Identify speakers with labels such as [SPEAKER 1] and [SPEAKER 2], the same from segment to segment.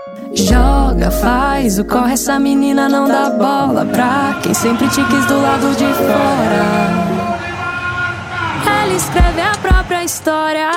[SPEAKER 1] Joga, faz o corre, essa menina não dá bola pra quem sempre te quis do lado de fora. Ela escreve a própria história.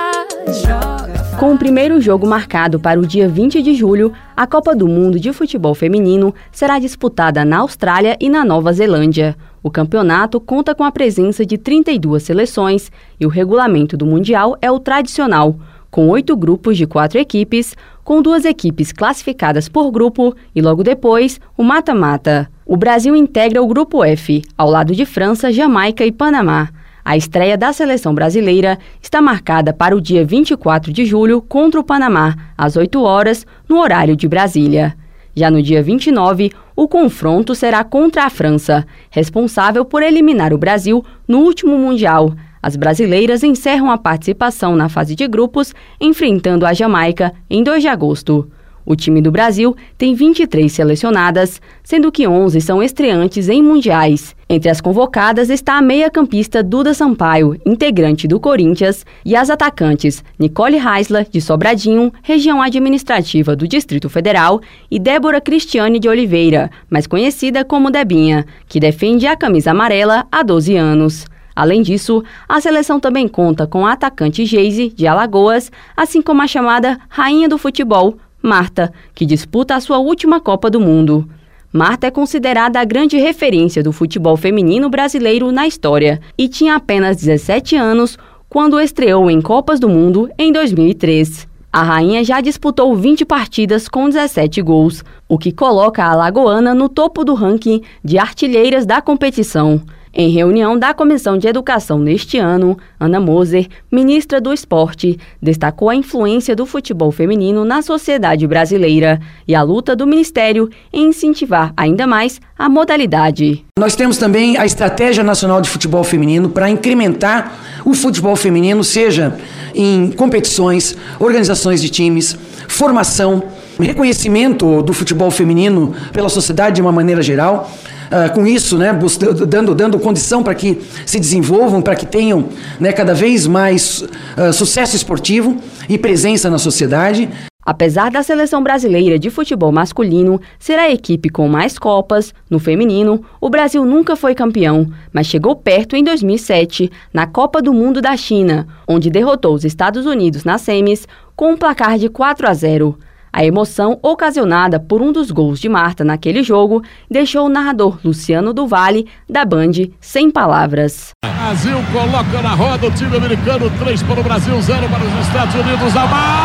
[SPEAKER 1] Joga.
[SPEAKER 2] Com o primeiro jogo marcado para o dia 20 de julho, a Copa do Mundo de Futebol Feminino será disputada na Austrália e na Nova Zelândia. O campeonato conta com a presença de 32 seleções e o regulamento do Mundial é o tradicional, com 8 grupos de 4 equipes, com 2 equipes classificadas por grupo e logo depois o mata-mata. O Brasil integra o grupo F, ao lado de França, Jamaica e Panamá. A estreia da seleção brasileira está marcada para o dia 24 de julho contra o Panamá, às 8 horas, no horário de Brasília. Já no dia 29, o confronto será contra a França, responsável por eliminar o Brasil no último Mundial. As brasileiras encerram a participação na fase de grupos, enfrentando a Jamaica em 2 de agosto. O time do Brasil tem 23 selecionadas, sendo que 11 são estreantes em mundiais. Entre as convocadas está a meia-campista Duda Sampaio, integrante do Corinthians, e as atacantes Nicole Heisler, de Sobradinho, região administrativa do Distrito Federal, e Débora Cristiane de Oliveira, mais conhecida como Debinha, que defende a camisa amarela há 12 anos. Além disso, a seleção também conta com a atacante Geise, de Alagoas, assim como a chamada Rainha do Futebol, Marta, que disputa a sua última Copa do Mundo. Marta é considerada a grande referência do futebol feminino brasileiro na história e tinha apenas 17 anos quando estreou em Copas do Mundo em 2003. A rainha já disputou 20 partidas com 17 gols, o que coloca a alagoana no topo do ranking de artilheiras da competição. Em reunião da Comissão de Educação neste ano, Ana Moser, ministra do Esporte, destacou a influência do futebol feminino na sociedade brasileira e a luta do Ministério em incentivar ainda mais a modalidade.
[SPEAKER 3] Nós temos também a Estratégia Nacional de Futebol Feminino para incrementar o futebol feminino, seja em competições, organizações de times, formação, reconhecimento do futebol feminino pela sociedade de uma maneira geral. Com isso, dando condição para que se desenvolvam, para que tenham cada vez mais sucesso esportivo e presença na sociedade.
[SPEAKER 2] Apesar da seleção brasileira de futebol masculino ser a equipe com mais Copas, no feminino, o Brasil nunca foi campeão, mas chegou perto em 2007, na Copa do Mundo da China, onde derrotou os Estados Unidos nas semis com um placar de 4-0. A emoção ocasionada por um dos gols de Marta naquele jogo deixou o narrador Luciano do Vale, da Band, sem palavras.
[SPEAKER 4] Brasil coloca na roda o time americano, 3 para o Brasil, 0 para os Estados Unidos.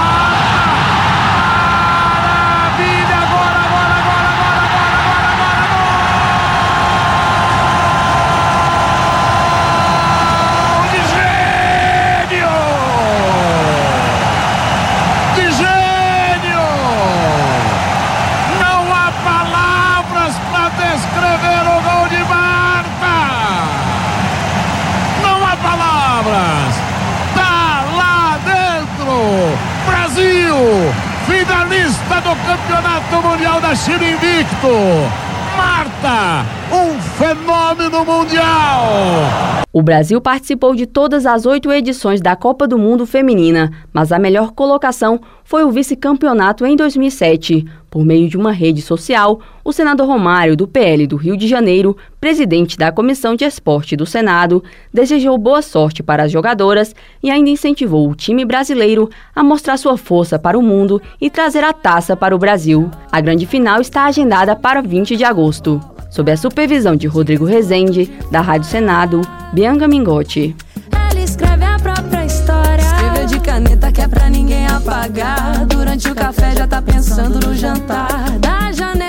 [SPEAKER 4] Tá lá dentro, Brasil, finalista do Campeonato Mundial da China invicto. Marta, um fenômeno mundial.
[SPEAKER 2] O Brasil participou de todas as 8 edições da Copa do Mundo Feminina, mas a melhor colocação foi o vice-campeonato em 2007. Por meio de uma rede social, o senador Romário, do PL do Rio de Janeiro, presidente da Comissão de Esporte do Senado, desejou boa sorte para as jogadoras e ainda incentivou o time brasileiro a mostrar sua força para o mundo e trazer a taça para o Brasil. A grande final está agendada para 20 de agosto. Sob a supervisão de Rodrigo Rezende, da Rádio Senado, Bianca Mingotti.
[SPEAKER 1] Ela escreve a própria história. Escreveu de caneta que é pra ninguém apagar. Durante o café já tá pensando no jantar. Da janela